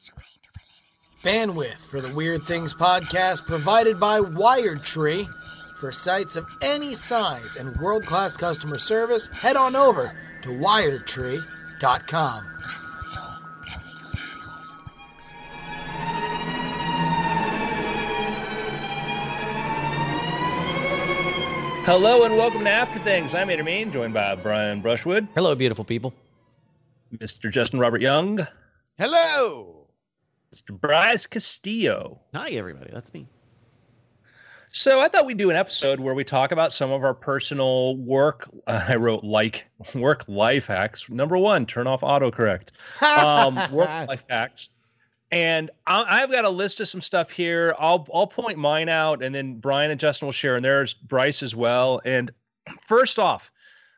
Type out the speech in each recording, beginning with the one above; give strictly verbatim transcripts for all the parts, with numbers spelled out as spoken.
Bandwidth for the Weird Things podcast provided by WiredTree. For sites of any size and world-class customer service, head on over to wired tree dot com. Hello and welcome to After Things. I'm Ader Mean, joined by Brian Brushwood. Hello, beautiful people. Mister Justin Robert Young. Hello. Mister Bryce Castillo. Hi, everybody. That's me. So I thought we'd do an episode where we talk about some of our personal work. Uh, I wrote like work life hacks. Number one, turn off autocorrect. Um, work life hacks. And I, I've got a list of some stuff here. I'll I'll point mine out, and then Brian and Justin will share, and there's Bryce as well. And first off,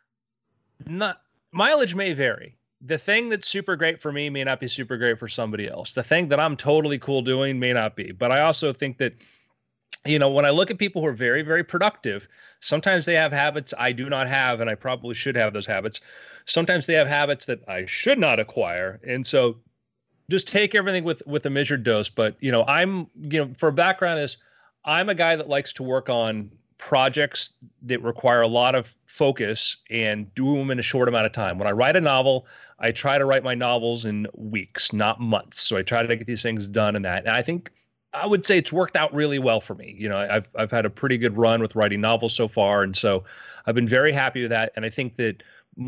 not mileage may vary. The thing that's super great for me may not be super great for somebody else. The thing that I'm totally cool doing may not be. But I also think that, you know, when I look at people who are very, very productive, sometimes they have habits I do not have, and I probably should have those habits. Sometimes they have habits that I should not acquire. And so just take everything with, with a measured dose. But, you know, I'm, you know, for background is I'm a guy that likes to work on projects that require a lot of focus and do them in a short amount of time. When I write a novel, I try to write my novels in weeks, not months. So I try to get these things done in that. And I think I would say it's worked out really well for me. You know, I've I've had a pretty good run with writing novels so far. And so I've been very happy with that. And I think that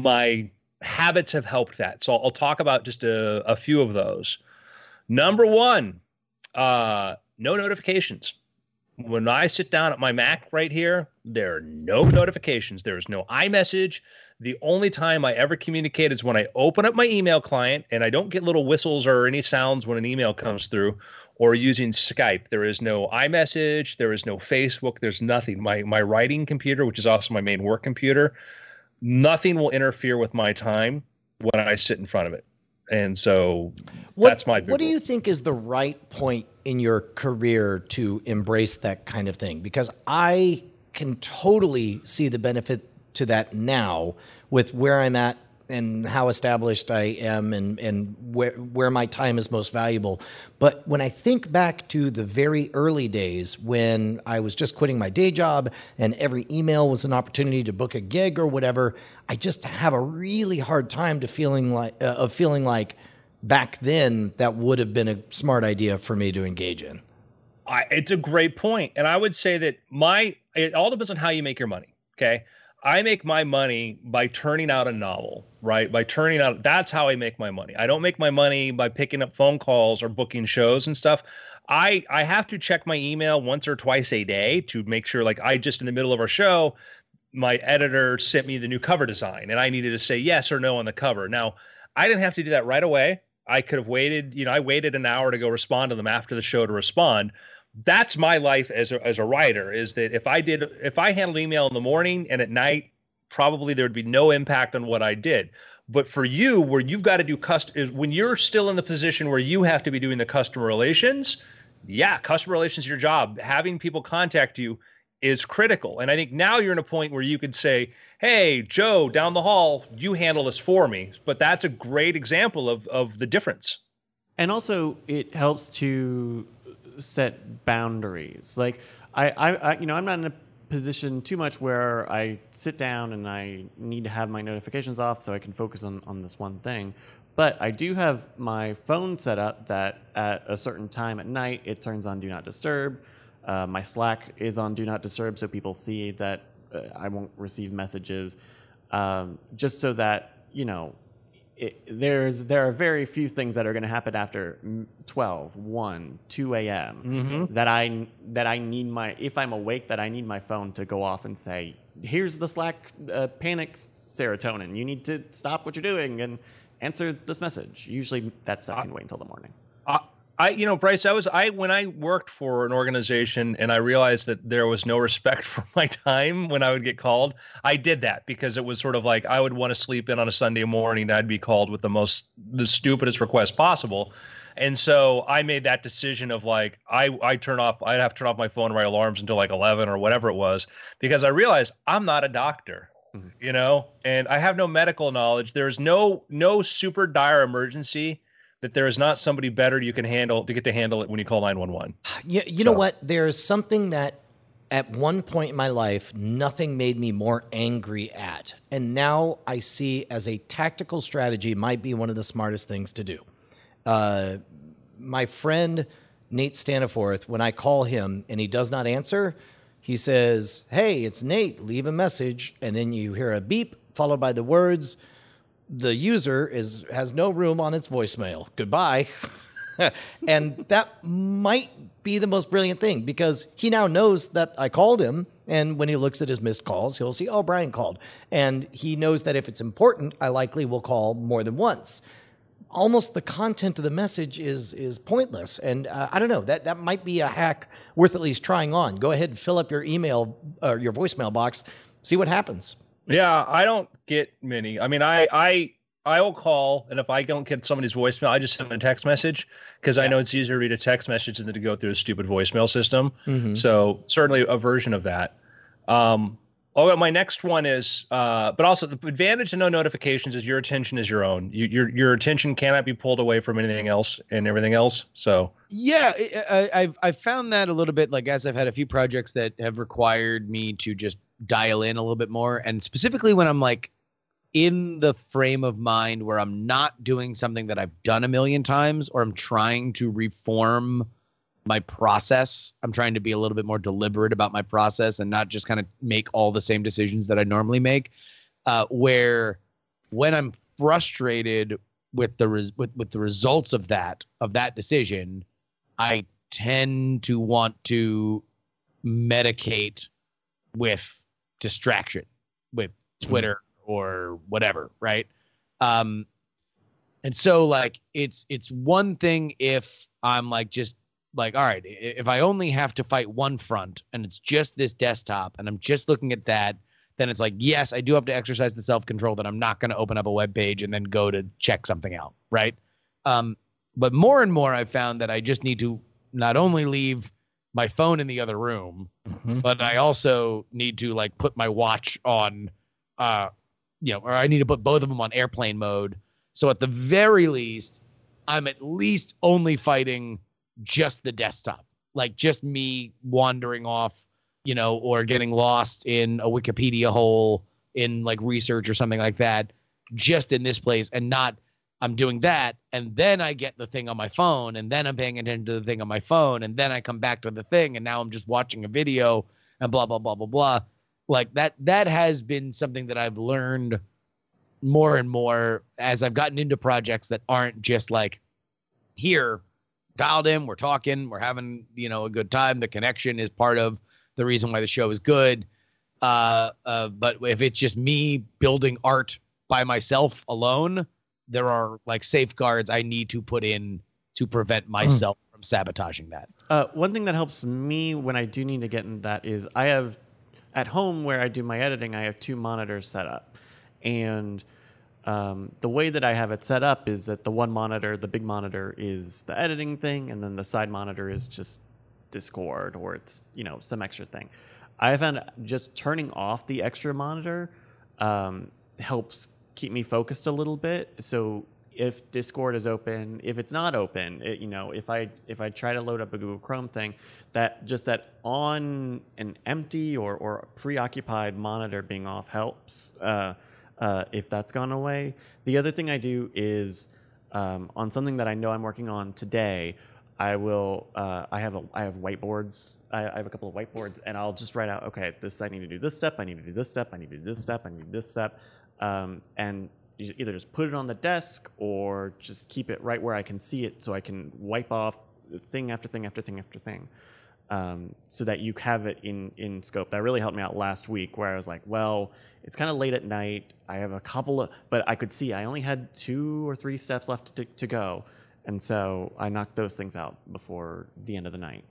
my habits have helped that. So I'll talk about just a, a few of those. Number one, uh, no notifications. When I sit down at my Mac right here, there are no notifications. There's no iMessage. The only time I ever communicate is when I open up my email client, and I don't get little whistles or any sounds when an email comes through, or using Skype. There is no iMessage. There is no Facebook. There's nothing. My my writing computer, which is also my main work computer, nothing will interfere with my time when I sit in front of it. And so what, that's my big What do rule. you think is the right point in your career to embrace that kind of thing? Because I can totally see the benefit to that now with where I'm at and how established I am and, and where where my time is most valuable. But when I think back to the very early days when I was just quitting my day job and every email was an opportunity to book a gig or whatever, I just have a really hard time to feeling like uh, of feeling like back then that would have been a smart idea for me to engage in. I, it's a great point. And I would say that my, it all depends on how you make your money. Okay. I make my money by turning out a novel, right? By turning out, that's how I make my money. I don't make my money by picking up phone calls or booking shows and stuff. I, I have to check my email once or twice a day to make sure, like, I just in the middle of our show, my editor sent me the new cover design and I needed to say yes or no on the cover. Now, I didn't have to do that right away. I could have waited, you know, I waited an hour to go respond to them after the show to respond. That's my life as a, as a writer, is that if I did, if I handled email in the morning and at night, probably there would be no impact on what I did. But for you, where you've got to do cust is when you're still in the position where you have to be doing the customer relations. Yeah. Customer relations is your job. Having people contact you is critical. And I think now you're in a point where you could say, hey, Joe, down the hall, you handle this for me. But that's a great example of, of the difference. And also it helps to set boundaries. Like I, I, I, you know, I'm not in a position too much where I sit down and I need to have my notifications off so I can focus on, on this one thing. But I do have my phone set up that at a certain time at night, it turns on Do Not Disturb. Uh, my Slack is on Do Not Disturb so people see that uh, I won't receive messages. Um, just so that, you know, It, there's there are very few things that are going to happen after twelve, one, two a.m. Mm-hmm. that I that I need my if I'm awake that I need my phone to go off and say, here's the Slack uh, panic serotonin. You need to stop what you're doing and answer this message. Usually that stuff can wait until the morning. I, I, you know, Bryce, I was, I, when I worked for an organization and I realized that there was no respect for my time when I would get called, I did that because it was sort of like, I would want to sleep in on a Sunday morning. I'd be called with the most, the stupidest request possible. And so I made that decision of like, I, I turn off, I'd have to turn off my phone or my alarms until like eleven or whatever it was, because I realized I'm not a doctor. Mm-hmm. You know, and I have no medical knowledge. There's no, no super dire emergency that there is not somebody better you can handle to get to handle it when you call nine one one. You, you So- know what? There's something that at one point in my life, nothing made me more angry at. And now I see as a tactical strategy might be one of the smartest things to do. Uh, my friend Nate Staniforth, when I call him and he does not answer, he says, "Hey, it's Nate, leave a message." And then you hear a beep followed by the words, "The user is has no room on its voicemail. Goodbye." And that might be the most brilliant thing because he now knows that I called him. And when he looks at his missed calls, he'll see, oh, Brian called. And he knows that if it's important, I likely will call more than once. Almost the content of the message is is pointless. And uh, I don't know, that, that might be a hack worth at least trying on. Go ahead and fill up your email or your voicemail box, see what happens. Yeah, I don't get many. I mean, I I I will call, and if I don't get somebody's voicemail, I just send them a text message because yeah. I know it's easier to read a text message than to go through a stupid voicemail system. Mm-hmm. So certainly a version of that. Um, oh, my next one is, uh, but also the advantage of no notifications is your attention is your own. You, your your attention cannot be pulled away from anything else and everything else. So yeah, I, I've I've found that a little bit. Like as I've had a few projects that have required me to just dial in a little bit more, and specifically when I'm like in the frame of mind where I'm not doing something that I've done a million times, or I'm trying to reform my process. I'm trying to be a little bit more deliberate about my process and not just kind of make all the same decisions that I normally make. Uh, where when I'm frustrated with the res- with, with the results of that of that decision, I tend to want to medicate with distraction, with Twitter. Mm-hmm. Or whatever, right? Um, and so like it's it's one thing if I'm like just like, all right, if I only have to fight one front and it's just this desktop and I'm just looking at that, then it's like, yes, I do have to exercise the self-control that I'm not going to open up a web page and then go to check something out, right? Um, but more and more I've found that I just need to not only leave my phone in the other room, mm-hmm. but I also need to like put my watch on uh you know, or I need to put both of them on airplane mode. So at the very least, I'm at least only fighting just the desktop, like just me wandering off, you know, or getting lost in a Wikipedia hole in like research or something like that, just in this place, and not I'm doing that. And then I get the thing on my phone, and then I'm paying attention to the thing on my phone. And then I come back to the thing, and now I'm just watching a video and blah, blah, blah, blah, blah. Like that, that has been something that I've learned more and more as I've gotten into projects that aren't just like here, dialed in, we're talking, we're having, you know, a good time. The connection is part of the reason why the show is good. Uh, uh, but if it's just me building art by myself alone, there are like safeguards I need to put in to prevent myself mm. from sabotaging that. Uh, one thing that helps me when I do need to get in that is I have at home where I do my editing, I have two monitors set up. And um, the way that I have it set up is that the one monitor, the big monitor, is the editing thing, and then the side monitor is just Discord or it's, you know, some extra thing. I found just turning off the extra monitor um, helps keep me focused a little bit. So if Discord is open, if it's not open, it, you know, if I if I try to load up a Google Chrome thing, that just that on an empty or or preoccupied monitor being off helps. Uh, uh, if that's gone away, the other thing I do is um, on something that I know I'm working on today, I will. Uh, I have a I have whiteboards. I, I have a couple of whiteboards, and I'll just write out. Okay, this I need to do this step. I need to do this step. I need to do this step. I need to do this step, um, and you either just put it on the desk or just keep it right where I can see it so I can wipe off thing after thing after thing after thing um, so that you have it in, in scope. That really helped me out last week where I was like, well, it's kind of late at night. I have a couple of, but I could see I only had two or three steps left to, to go. And so I knocked those things out before the end of the night.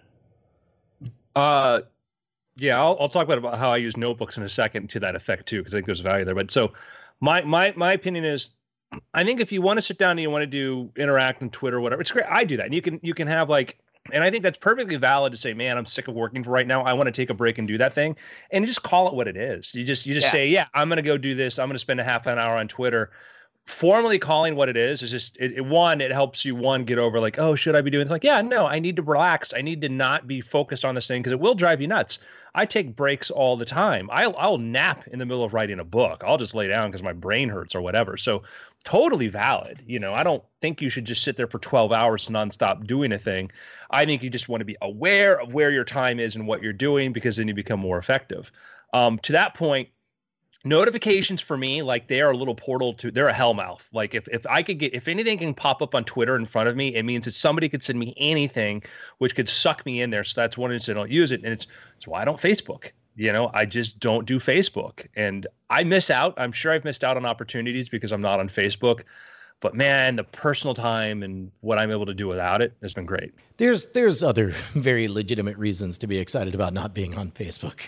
Uh, yeah, I'll, I'll talk about, about how I use notebooks in a second to that effect too, because I think there's value there. But so My my my opinion is, I think if you want to sit down and you want to do interact on Twitter or whatever, it's great. I do that, and you can you can have like, and I think that's perfectly valid to say, man, I'm sick of working for right now. I want to take a break and do that thing, and just call it what it is. You just you just yeah. say, yeah, I'm gonna go do this. I'm gonna spend a half an hour on Twitter. formally calling what it is is just it, it one it helps you one get over like, oh, should I be doing this? Like, yeah, no, I need to relax. I need to not be focused on this thing because it will drive you nuts. I take breaks all the time. I'll I'll nap in the middle of writing a book. I'll just lay down because my brain hurts or whatever. So totally valid. You know, I don't think you should just sit there for twelve hours nonstop doing a thing. I think you just want to be aware of where your time is and what you're doing, because then you become more effective. Um, to that point, notifications for me, like they are a little portal to, they're a hellmouth. Like if, if I could get, if anything can pop up on Twitter in front of me, it means that somebody could send me anything, which could suck me in there. So that's one reason I don't use it. And it's, it's why I don't Facebook. You know, I just don't do Facebook, and I miss out. I'm sure I've missed out on opportunities because I'm not on Facebook. But man, the personal time and what I'm able to do without it has been great. There's there's other very legitimate reasons to be excited about not being on Facebook.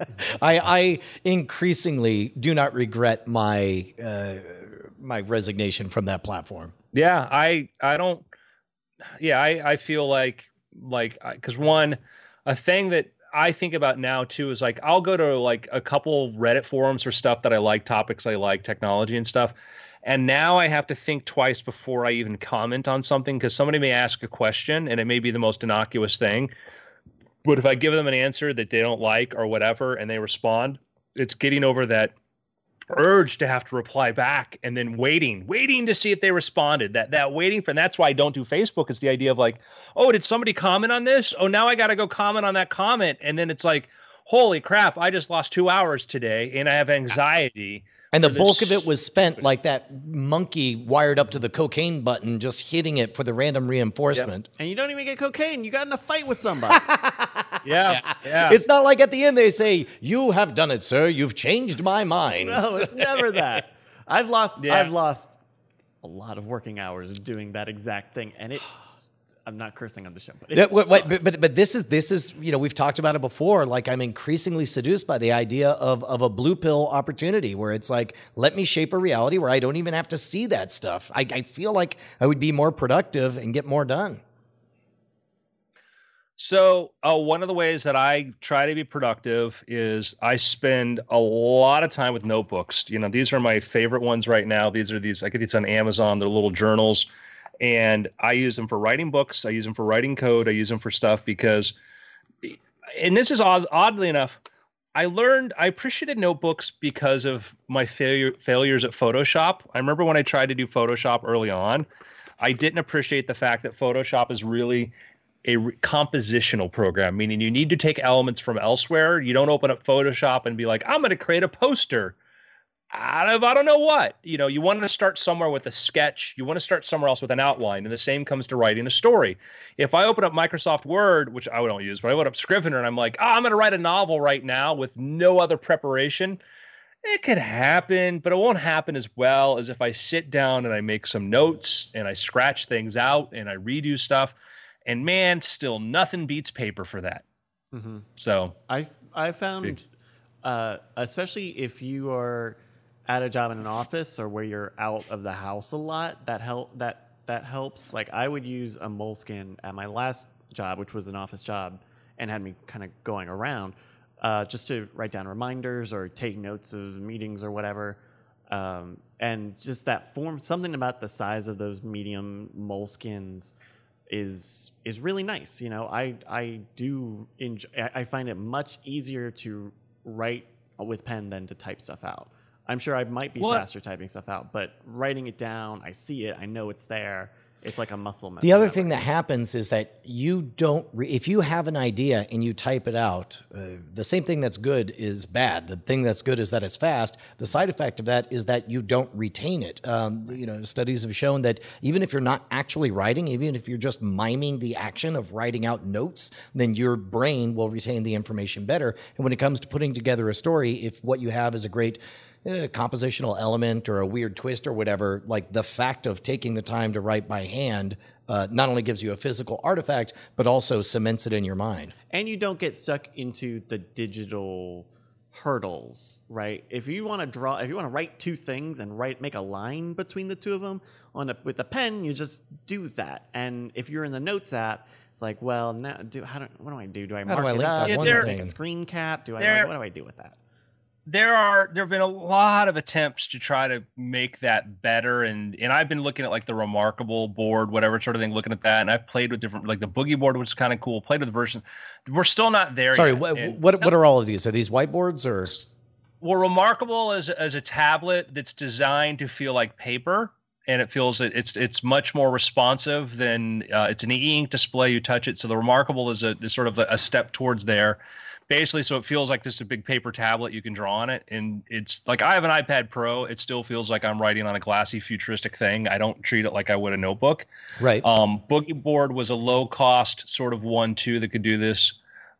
I, I increasingly do not regret my uh, my resignation from that platform. Yeah, I I don't. Yeah, I I feel like like because one a thing that I think about now too is like I'll go to like a couple Reddit forums or stuff that I like, topics I like, technology and stuff. And now I have to think twice before I even comment on something, because somebody may ask a question and it may be the most innocuous thing. But if I give them an answer that they don't like or whatever and they respond, it's getting over that urge to have to reply back and then waiting, waiting to see if they responded. That that waiting for, and that's why I don't do Facebook, is the idea of like, oh, did somebody comment on this? Oh, now I got to go comment on that comment. And then it's like, holy crap, I just lost two hours today and I have anxiety. And the bulk of it was spent like that monkey wired up to the cocaine button, just hitting it for the random reinforcement. Yep. And you don't even get cocaine. You got in a fight with somebody. yeah, yeah. It's not like at the end they say, "You have done it, sir. You've changed my mind." No, it's never that. I've lost. Yeah. I've lost a lot of working hours doing that exact thing, and it. I'm not cursing on the show, but, it That- wait, wait, but, but but this is this is you know, we've talked about it before. Like, I'm increasingly seduced by the idea of of a blue pill opportunity where it's like, let me shape a reality where I don't even have to see that stuff. I, I feel like I would be more productive and get more done. So uh, one of the ways that I try to be productive is I spend a lot of time with notebooks. You know, these are my favorite ones right now. These are these, I get these on Amazon. They're little journals. And I use them for writing books. I use them for writing code. I use them for stuff because, and this is odd, oddly enough, I learned, I appreciated notebooks because of my failure, failures at Photoshop. I remember when I tried to do Photoshop early on, I didn't appreciate the fact that Photoshop is really a re- compositional program, meaning you need to take elements from elsewhere. You don't open up Photoshop and be like, I'm going to create a poster out of, I don't know what. You know, you want to start somewhere with a sketch. You want to start somewhere else with an outline. And the same comes to writing a story. If I open up Microsoft Word, which I don't use, but I open up Scrivener and I'm like, oh, I'm going to write a novel right now with no other preparation. It could happen, but it won't happen as well as if I sit down and I make some notes and I scratch things out and I redo stuff. And man, still nothing beats paper for that. Mm-hmm. So I I found, uh, especially if you are at a job in an office or where you're out of the house a lot, that help that that helps. Like, I would use a Moleskine at my last job, which was an office job, and had me kind of going around uh, just to write down reminders or take notes of meetings or whatever. Um, and just that form, something about the size of those medium Moleskines is is really nice. You know, I I do enjoy, I find it much easier to write with pen than to type stuff out. I'm sure I might be What? faster typing stuff out, but writing it down, I see it, I know it's there. It's like a muscle memory. The other thing that happens is that you don't, re- if you have an idea and you type it out, uh, the same thing that's good is bad. The thing that's good is that it's fast. The side effect of that is that you don't retain it. Um, you know, studies have shown that even if you're not actually writing, even if you're just miming the action of writing out notes, then your brain will retain the information better. And when it comes to putting together a story, if what you have is a great a compositional element or a weird twist or whatever, like the fact of taking the time to write by hand uh, not only gives you a physical artifact, but also cements it in your mind. And you don't get stuck into the digital hurdles, right? If you want to draw, if you want to write two things and write, make a line between the two of them on a, with a pen, you just do that. And if you're in the Notes app, it's like, well, now, do how do, what do I do? Do I How mark do I it link up? that one Do I thing? make a screen cap? Do I? There- What do I do with that? there are there have been a lot of attempts to try to make that better, and and I've been looking at like the Remarkable board, whatever sort of thing, looking at that, and I've played with different, like the Boogie board, which is kind of cool. Played with the version. We're still not there Sorry, yet. what And what, what are all of these? Are these whiteboards or? Well, Remarkable is as a tablet that's designed to feel like paper, and it feels that it's it's much more responsive than uh, it's an e-ink display. You touch it, so the Remarkable is a is sort of a, a step towards there. Basically, so it feels like just a big paper tablet you can draw on it. And it's like, I have an iPad Pro. It still feels like I'm writing on a glassy, futuristic thing. I don't treat it like I would a notebook. Right. Um, Boogie Board was a low cost sort of one, two that could do this.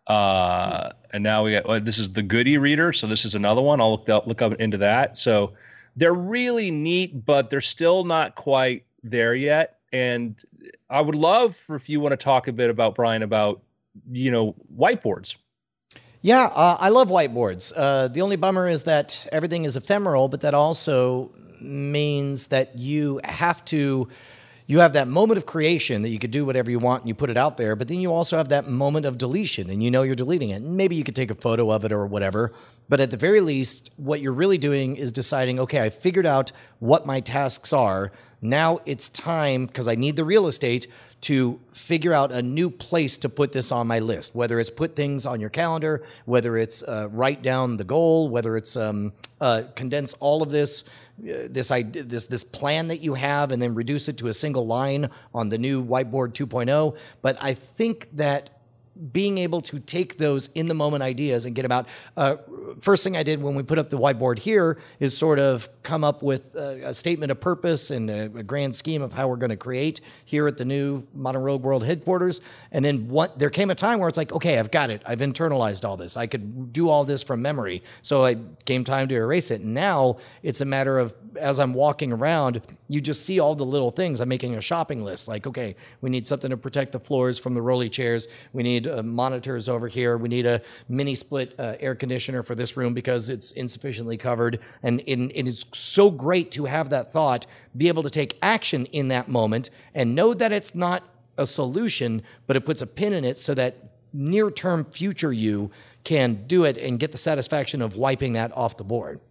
Uh, and now we got, well, this is the Goody Reader. So this is another one. I'll look up, look up into that. So they're really neat, but they're still not quite there yet. And I would love for, if you want to talk a bit about, Brian, about, you know, whiteboards. Yeah, uh, I love whiteboards. Uh, the only bummer is that everything is ephemeral, but that also means that you have to, you have that moment of creation that you could do whatever you want and you put it out there, but then you also have that moment of deletion and you know you're deleting it. Maybe you could take a photo of it or whatever, but at the very least, what you're really doing is deciding, okay, I figured out what my tasks are. Now it's time, because I need the real estate, to figure out a new place to put this on my list, whether it's put things on your calendar, whether it's uh, write down the goal, whether it's um, uh, condense all of this, uh, this, idea, this, this plan that you have and then reduce it to a single line on the new Whiteboard two point oh. But I think that being able to take those in the moment ideas and get them out. Uh, first thing I did when we put up the whiteboard here is sort of come up with a, a statement of purpose and a, a grand scheme of how we're going to create here at the new Modern Rogue World headquarters. And then what, there came a time where it's like, okay, I've got it. I've internalized all this. I could do all this from memory. So it came time to erase it. And now it's a matter of, as I'm walking around, you just see all the little things. I'm making a shopping list. Like, okay, we need something to protect the floors from the rolly chairs. We need uh, monitors over here. We need a mini split uh, air conditioner for this room because it's insufficiently covered. And in, it is so great to have that thought, be able to take action in that moment and know that it's not a solution, but it puts a pin in it so that near-term future you can do it and get the satisfaction of wiping that off the board.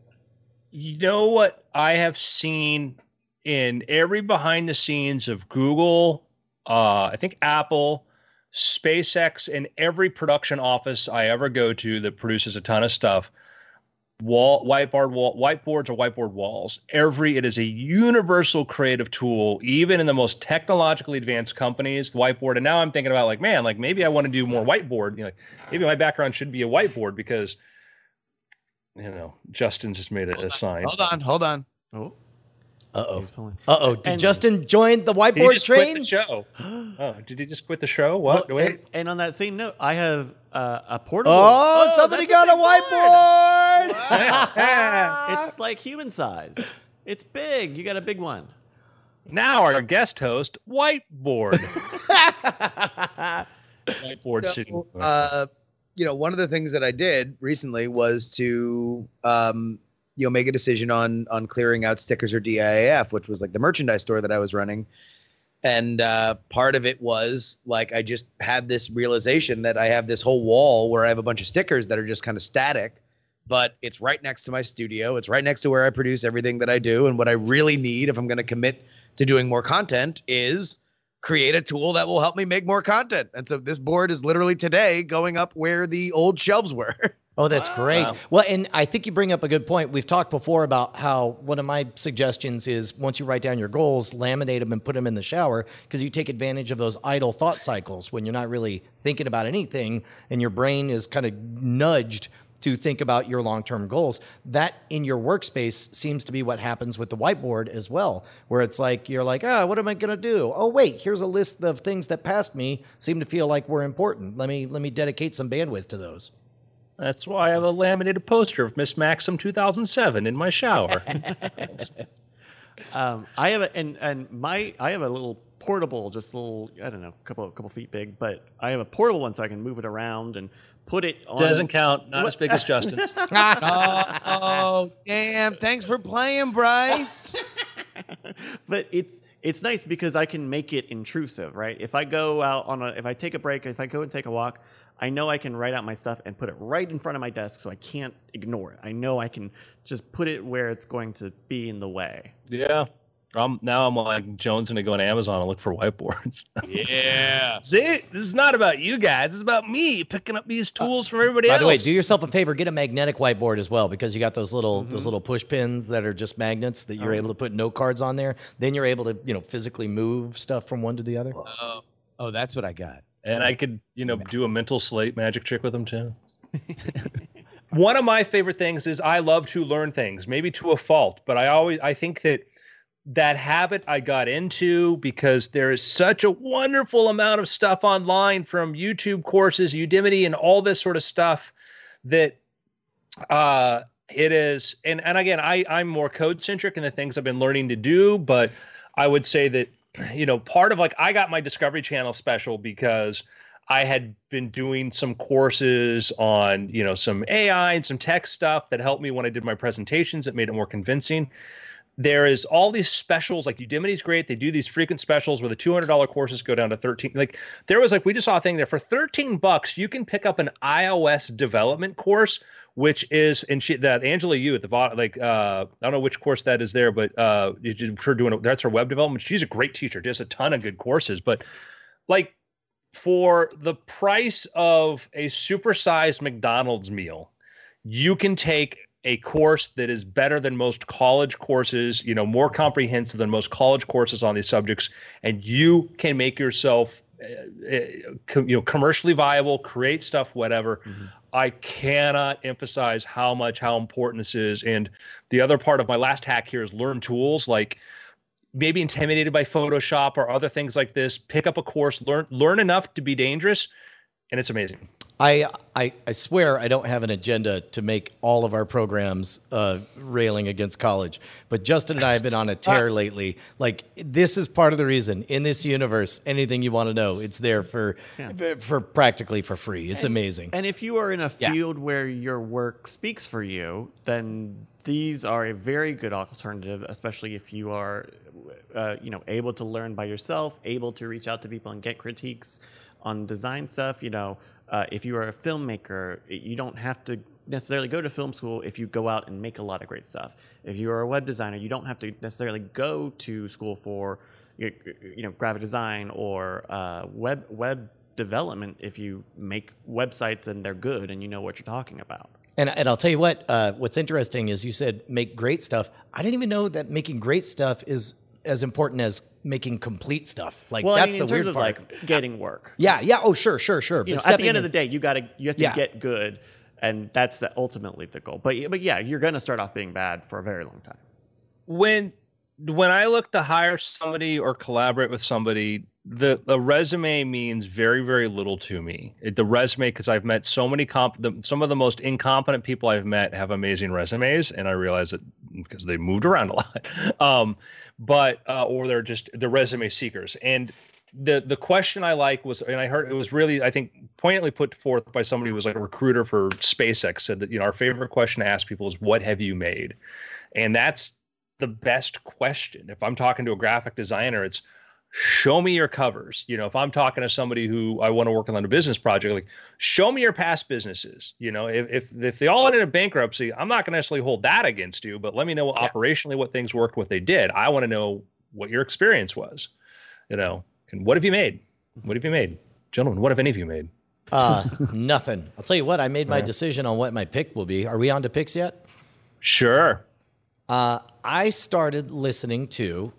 You know what I have seen in every behind the scenes of Google, uh, I think Apple, SpaceX, and every production office I ever go to that produces a ton of stuff, wall whiteboard wall whiteboards or whiteboard walls. Every it is a universal creative tool, even in the most technologically advanced companies. The whiteboard, and now I'm thinking about like, man, like maybe I want to do more whiteboard. You know, maybe my background should be a whiteboard because. You know, Justin just made a, a sign. Hold on, hold on. Oh, Uh-oh. he's pulling. Uh-oh. Did And- Justin join the Did he whiteboard just train? quit the show? Oh, did he just quit the show? What? Well, Wait. and, and on that same note, I have uh, a portable. Oh, somebody that's got a big board. whiteboard. It's like human sized. It's big. You got a big one. Now our guest host, Whiteboard. Whiteboard So, sitting. uh, you know, one of the things that I did recently was to, um, you know, make a decision on on clearing out Stickers or D I A F, which was like the merchandise store that I was running. And uh, part of it was like I just had this realization that I have this whole wall where I have a bunch of stickers that are just kind of static, but it's right next to my studio. It's right next to where I produce everything that I do. And what I really need if I'm going to commit to doing more content is create a tool that will help me make more content. And so this board is literally today going up where the old shelves were. Oh, that's great. Wow. Well, and I think you bring up a good point. We've talked before about how one of my suggestions is once you write down your goals, laminate them and put them in the shower because you take advantage of those idle thought cycles when you're not really thinking about anything and your brain is kind of nudged to think about your long-term goals. That in your workspace seems to be what happens with the whiteboard as well, where it's like, you're like, ah, oh, what am I going to do? Oh, wait, here's a list of things that passed me seem to feel like were important. Let me, let me dedicate some bandwidth to those. That's why I have a laminated poster of Miss Maxim two thousand seven in my shower. Um, I have a and and my I have a little portable, just a little I don't know, couple couple feet big, but I have a portable one so I can move it around and put it on. Doesn't count. Not as big as Justin's. oh, damn. Thanks for playing, Bryce. But it's it's nice because I can make it intrusive, right? If I go out on a, if I take a break, if I go and take a walk, I know I can write out my stuff and put it right in front of my desk so I can't ignore it. I know I can just put it where it's going to be in the way. Yeah. I'm, now I'm like, Jones going to go on Amazon and look for whiteboards. Yeah. See, this is not about you guys. It's about me picking up these tools uh, from everybody by else. By the way, do yourself a favor, get a magnetic whiteboard as well, because you got those little mm-hmm. those little push pins that are just magnets that you're oh. able to put note cards on there. Then you're able to, you know, physically move stuff from one to the other. Oh, oh that's what I got. And I could, you know, do a mental slate magic trick with them too. One of my favorite things is I love to learn things, maybe to a fault, but I always I think that that habit I got into because there is such a wonderful amount of stuff online from YouTube courses, Udemy, and all this sort of stuff that uh, it is. And, and again, I, I'm more code centric in the things I've been learning to do, but I would say that, you know, part of like, I got my Discovery Channel special because I had been doing some courses on, you know, some A I and some tech stuff that helped me when I did my presentations. It made it more convincing. There is all these specials, like Udemy's great. They do these frequent specials where the two hundred dollars courses go down to thirteen. Like there was like, we just saw a thing there for thirteen bucks. You can pick up an iOS development course, which is, and she, that Angela Yu at the bottom, like, uh, I don't know which course that is there, but uh, her doing, that's her web development. She's a great teacher, just a ton of good courses. But like for the price of a supersized McDonald's meal, you can take a course that is better than most college courses, you know, more comprehensive than most college courses on these subjects, and you can make yourself, uh, uh, you know, commercially viable, create stuff, whatever. Mm-hmm. I cannot emphasize how much, how important this is. And the other part of my last hack here is learn tools, like maybe intimidated by Photoshop or other things like this, pick up a course, learn, learn enough to be dangerous, and it's amazing. I, I I swear I don't have an agenda to make all of our programs uh, railing against college, but Justin and I have been on a tear lately. Like, this is part of the reason. In this universe, anything you want to know, it's there for yeah. for practically for free. It's and, amazing. And if you are in a field yeah. where your work speaks for you, then these are a very good alternative, especially if you are uh, you know, able to learn by yourself, able to reach out to people and get critiques on design stuff. You know, uh, if you are a filmmaker, you don't have to necessarily go to film school if you go out and make a lot of great stuff. If you are a web designer, you don't have to necessarily go to school for, you know, graphic design or uh, web web development if you make websites and they're good and you know what you're talking about. And, and I'll tell you what, uh, what's interesting is you said make great stuff. I didn't even know that making great stuff is as important as making complete stuff. Like, well, that's I mean, the in terms weird of part. Like getting work. Yeah, yeah. Oh, sure, sure, sure. You But know, at the end in, of the day, you got to you have to yeah. get good, and that's the, ultimately the goal. But but yeah, you're going to start off being bad for a very long time. When when I look to hire somebody or collaborate with somebody, the, the resume means very, very little to me. It, the resume, because I've met so many comp, the, some of the most incompetent people I've met have amazing resumes, and I realize that because they moved around a lot. Um, but uh, or they're just the resume seekers. And the the question I like was, and I heard it was really, I think, poignantly put forth by somebody who was like a recruiter for SpaceX, said that, you know, our favorite question to ask people is, what have you made? And that's the best question. If I'm talking to a graphic designer, it's show me your covers. You know, if I'm talking to somebody who I want to work on a business project, like, show me your past businesses. You know, if if, if they all ended in bankruptcy, I'm not going to necessarily hold that against you, but let me know yeah. operationally what things worked, what they did. I want to know what your experience was, you know, and what have you made? What have you made? Gentlemen, what have any of you made? Uh, nothing. I'll tell you what, I made my decision on what my pick will be. Are we on to picks yet? Sure. Uh, I started listening to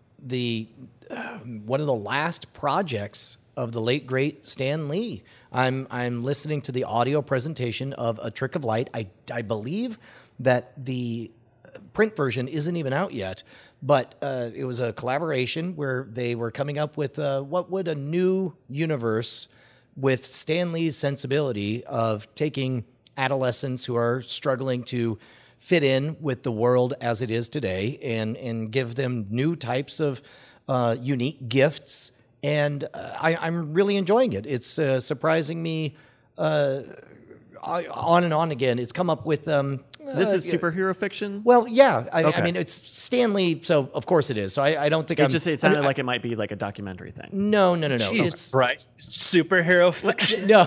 the uh, one of the last projects of the late great Stan Lee. I'm I'm listening to the audio presentation of A Trick of Light. I I believe that the print version isn't even out yet, but uh, it was a collaboration where they were coming up with uh, what would a new universe with Stan Lee's sensibility of taking adolescents who are struggling to fit in with the world as it is today, and and give them new types of uh, unique gifts. And uh, I, I'm really enjoying it. It's uh, surprising me uh, uh, on and on again. It's come up with um, This uh, is superhero fiction. Well, yeah. I, Okay. I mean, it's Stan Lee, so of course it is. So I, I don't think It I'm just it I sounded mean, like it might be like a documentary thing. No, no, no, no. Jesus It's Christ. Superhero fiction. no.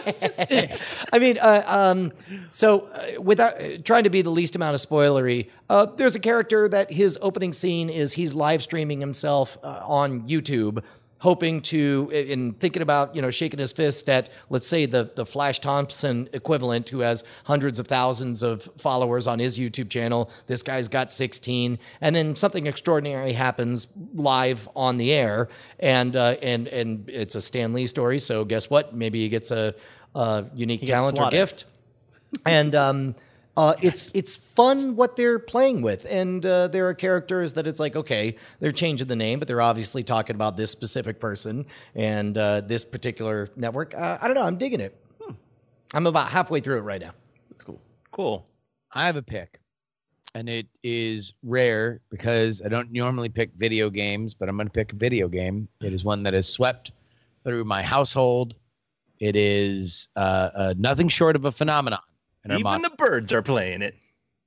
I mean, uh, um, so uh, without uh, trying to be the least amount of spoilery, uh, there's a character that his opening scene is he's live streaming himself uh, on YouTube, hoping to, in thinking about, you know, shaking his fist at, let's say, the, the Flash Thompson equivalent, who has hundreds of thousands of followers on his YouTube channel. This guy's got sixteen. And then something extraordinary happens live on the air. And uh, and and it's a Stan Lee story. So guess what? Maybe he gets a, a unique gets talent or swatted. gift. And um, uh, it's it's fun what they're playing with, and uh, there are characters that it's like, okay, they're changing the name, but they're obviously talking about this specific person and uh, this particular network. Uh, I don't know, I'm digging it. Hmm. I'm about halfway through it right now. That's cool. Cool. I have a pick, and it is rare because I don't normally pick video games, but I'm going to pick a video game. It is one that has swept through my household. It is uh, uh, nothing short of a phenomenon. in our Even mod- the birds are playing it.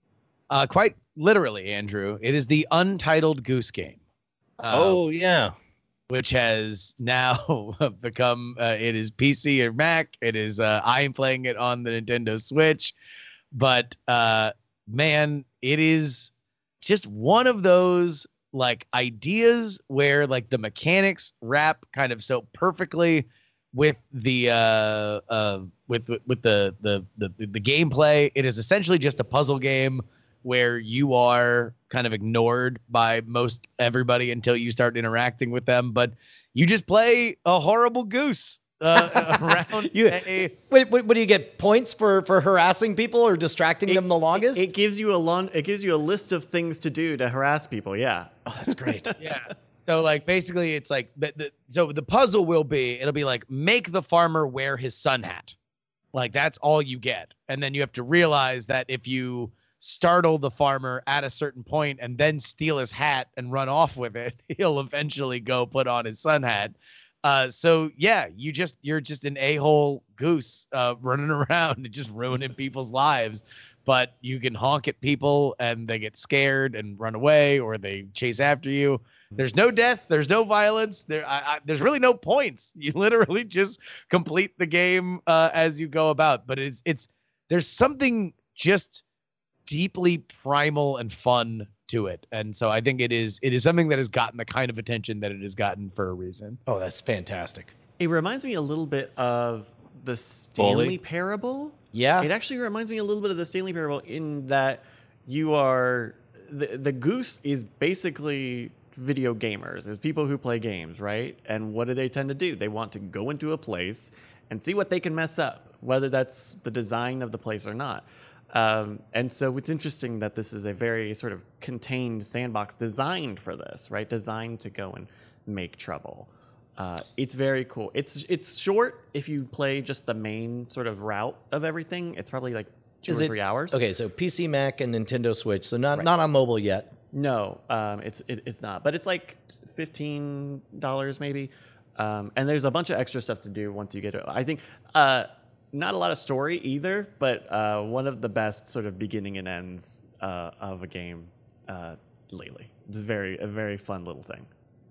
uh, quite literally, Andrew. It is the Untitled Goose Game. Uh, oh, yeah. which has now become uh, it is P C or Mac. It is uh, I am playing it on the Nintendo Switch, but uh, man, it is just one of those like ideas where like the mechanics wrap kind of so perfectly with the uh, uh, with with the the the the gameplay. It is essentially just a puzzle game where you are kind of ignored by most everybody until you start interacting with them, but you just play a horrible goose uh, around. You- a, Wait, what, what do you get? Points for, for harassing people or distracting It- them the longest? It, it gives you a long. It gives you a list of things to do to harass people. Yeah. oh, that's great. yeah. So like basically it's like the, the so the puzzle will be it'll be like make the farmer wear his sun hat. Like that's all you get. And then you have to realize that if you startle the farmer at a certain point and then steal his hat and run off with it, he'll eventually go put on his sun hat. Uh, so yeah, you just you're just an a-hole goose uh, running around and just ruining people's lives. But you can honk at people and they get scared and run away, or they chase after you. There's no death. There's no violence. There, I, I, there's really no points. You literally just complete the game uh, as you go about. But it's it's there's something just deeply primal and fun to it, and so I think it is it is something that has gotten the kind of attention that it has gotten for a reason. Oh, that's fantastic. It reminds me a little bit of the Stanley Bully? Parable. Yeah. It actually reminds me a little bit of the Stanley Parable in that you are the the goose is basically video gamers. It's people who play games, right? And what do they tend to do? They want to go into a place and see what they can mess up, whether that's the design of the place or not. Um, and so it's interesting that this is a very sort of contained sandbox designed for this, right? Designed to go and make trouble. Uh, it's very cool. It's it's short. If you play just the main sort of route of everything, it's probably like two Is or it- three hours. Okay, so P C, Mac, and Nintendo Switch. So not Right. not on mobile yet. No, um, it's it, it's not. But it's like fifteen dollars maybe. Um, and there's a bunch of extra stuff to do once you get it. I think uh, not a lot of story either, but uh, one of the best sort of beginning and ends uh, of a game uh, lately. It's very a very fun little thing.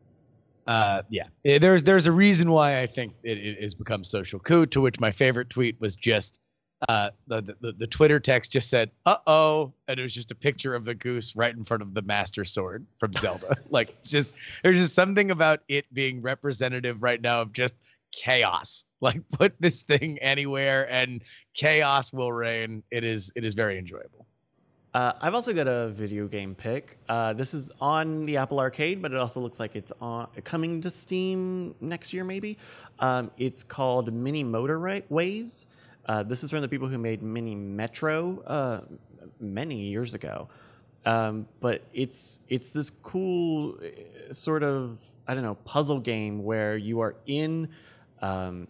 Uh, yeah, Eh, there's there's a reason why I think it, it has become social coup. To which my favorite tweet was just uh, the, the the Twitter text just said "uh oh," and it was just a picture of the goose right in front of the Master Sword from Zelda. Like just there's just something about it being representative right now of just chaos. Like put this thing anywhere and chaos will reign. It is it is very enjoyable. Uh, I've also got a video game pick. Uh, this is on the Apple Arcade, but it also looks like it's on coming to Steam next year, maybe. Um, it's called Mini Motorways. Uh, this is from the people who made Mini Metro uh, many years ago. Um, but it's it's this cool uh, sort of I don't know puzzle game where you are in um,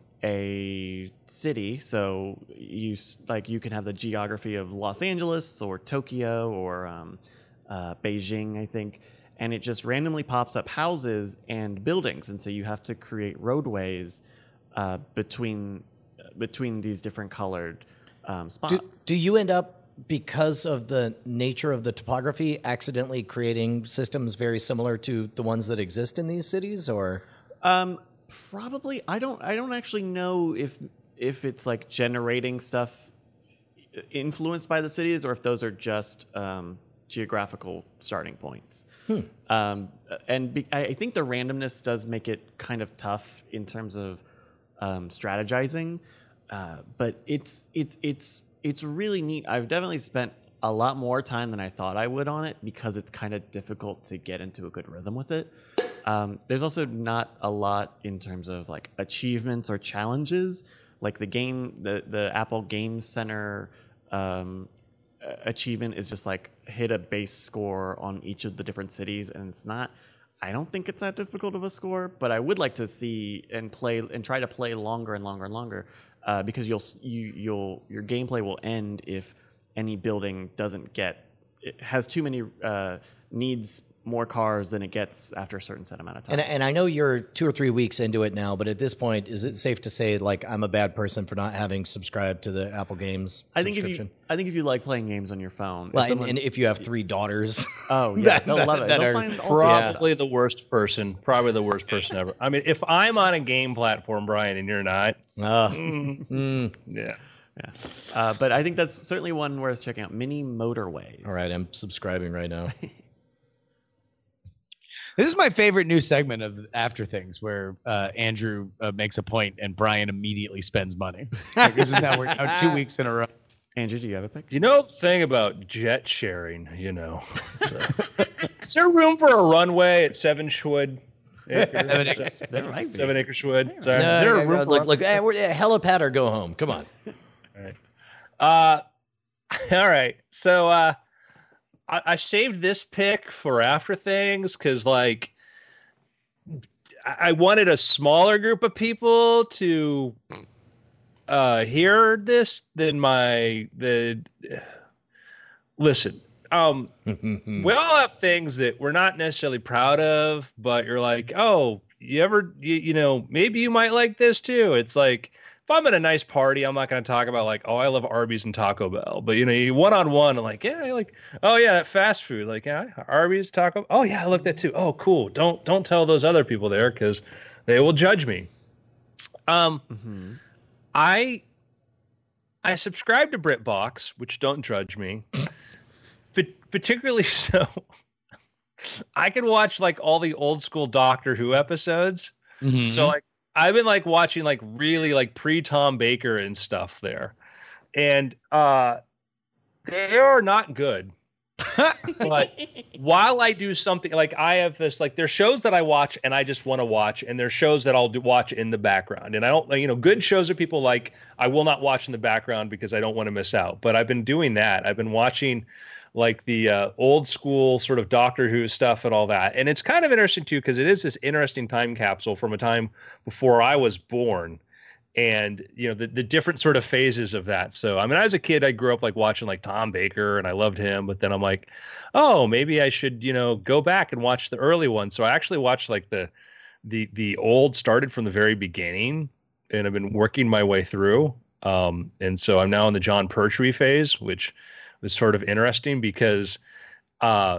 a city, so you s- like you can have the geography of Los Angeles or Tokyo or um, uh, Beijing, I think, and it just randomly pops up houses and buildings, and so you have to create roadways uh, between between these different colored um, Do, spots. do you end up, because of the nature of the topography, accidentally creating systems very similar to the ones that exist in these cities, or? Um, probably. I don't. I don't actually know if if it's like generating stuff influenced by the cities, or if those are just um, geographical starting points. Hmm. Um, and be, I think the randomness does make it kind of tough in terms of um, strategizing. Uh, but it's it's it's it's really neat. I've definitely spent a lot more time than I thought I would on it because it's kind of difficult to get into a good rhythm with it. Um, there's also not a lot in terms of like achievements or challenges. Like the game, the the Apple Game Center um, achievement is just like hit a base score on each of the different cities, and it's not. I don't think it's that difficult of a score, but I would like to see and play and try to play longer and longer and longer. Uh, because you'll you you'll your gameplay will end if any building doesn't get it has too many uh, needs more cars than it gets after a certain set amount of time. And, and I know you're two or three weeks into it now, but at this point, is it safe to say like I'm a bad person for not having subscribed to the Apple Games I think subscription? if you I think if you like playing games on your phone, well, if someone, and, and if you have three daughters, oh yeah, that- they'll that- love it. that They'll are find all sorts of Probably stuff. the worst person. Probably the worst person ever. I mean, if I'm on a game platform, Brian, and you're not, uh, mm, mm, yeah. Yeah, uh, but I think that's certainly one worth checking out. Mini Motorways. all right, I'm subscribing right now. This is my favorite new segment of After Things, where uh, Andrew uh, makes a point and Brian immediately spends money. Like, this is now we're now two weeks in a row. Andrew, do you have a pick? You know the thing about jet sharing, you know. So. Is there room for a runway at Seven Schwood? Acres? Seven acres. There might be. Seven Acre Schwood. Sorry. No, Is there a no, room no, for look, a- look, eh, we're, eh, helipad or go home. Come on. All right. Uh, all right. So uh, I, I saved this pick for After Things because, like, I, I wanted a smaller group of people to uh, hear this than my the. Listen, um, we all have things that we're not necessarily proud of, but you're like, oh, you ever, you, you know, maybe you might like this too. It's like, if I'm at a nice party, I'm not going to talk about like, oh, I love Arby's and Taco Bell, but you know, you one on one, like, yeah, I like, oh yeah, that fast food, like, yeah, Arby's, Taco, oh yeah, I love that too. Oh, cool. Don't don't tell those other people there because they will judge me. Um, Mm-hmm. I I subscribe to BritBox, which don't judge me. But particularly so, I can watch like all the old school Doctor Who episodes. Mm-hmm. So like I've been like watching like really like pre Tom Baker and stuff there, and uh, they are not good. But while I do something like I have this like there's shows that I watch and I just want to watch, and there's shows that I'll do watch in the background, and I don't you know good shows that people like I will not watch in the background because I don't want to miss out. But I've been doing that. I've been watching like the uh, old school sort of Doctor Who stuff and all that, and it's kind of interesting too because it is this interesting time capsule from a time before I was born. And, you know, the, the different sort of phases of that. So, I mean, as a kid, I grew up like watching like Tom Baker and I loved him. But then I'm like, oh, maybe I should, you know, go back and watch the early ones. So I actually watched like the the the old started from the very beginning and I've been working my way through. Um, and so I'm now in the John Pertwee phase, which was sort of interesting because uh,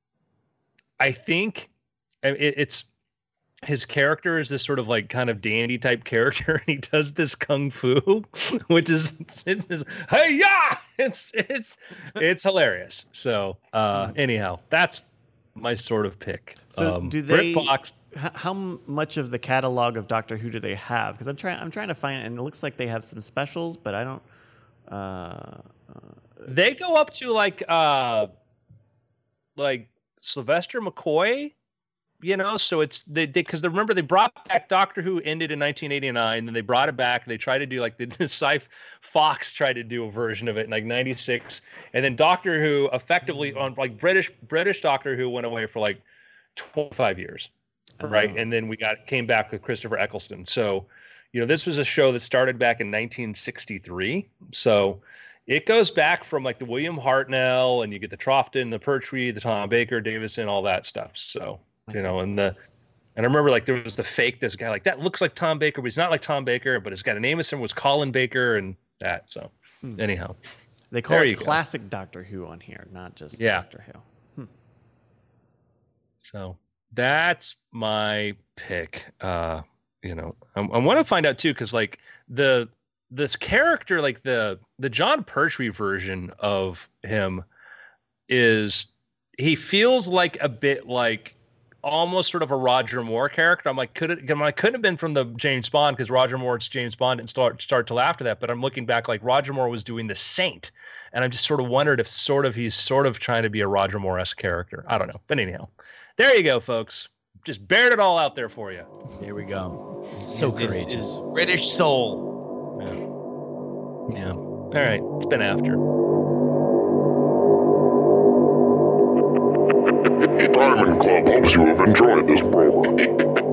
I think it, it's his character is this sort of like kind of dandy type character, and he does this kung fu, which is it's, it's hey yeah, it's it's it's hilarious. So uh, anyhow, that's my sort of pick. So um, do they? BritBox, H- how much of the catalog of Doctor Who do they have? Because I'm trying. I'm trying to find, and it looks like they have some specials, but I don't. Uh, uh, they go up to like uh, like Sylvester McCoy. You know, so it's they because they, remember they brought back Doctor Who ended in nineteen eighty-nine, and they brought it back. And they tried to do like the, the sci Fox tried to do a version of it in like ninety-six, and then Doctor Who effectively on like British British Doctor Who went away for like twenty-five years, right? Oh. And then we got came back with Christopher Eccleston. So, you know, this was a show that started back in nineteen sixty-three. So it goes back from like the William Hartnell, and you get the Troughton, the Pertwee, the Tom Baker, Davison, all that stuff. So. You know, and the and I remember like there was the fake this guy like that looks like Tom Baker, but he's not like Tom Baker, but his guy the name of him was Colin Baker and that. So Anyhow, They call There you it go. classic Doctor Who on here, not just Yeah. Doctor Who. so that's my pick. Uh, you know, I, I want to find out too, because like the this character, like the the John Pertwee version of him, is he feels like a bit like almost sort of a Roger Moore character. I'm like, could it? I couldn't have been from the James Bond, because Roger Moore's James Bond didn't start start till after that. But I'm looking back, like Roger Moore was doing the Saint, and I'm just sort of wondered if sort of he's sort of trying to be a Roger Moore-esque character. I don't know, but anyhow, there you go, folks. Just bared it all out there for you. Here we go. So Is this- courageous. is British soul. Yeah. Yeah. All right. It's been after. Diamond Club hopes you have enjoyed this program.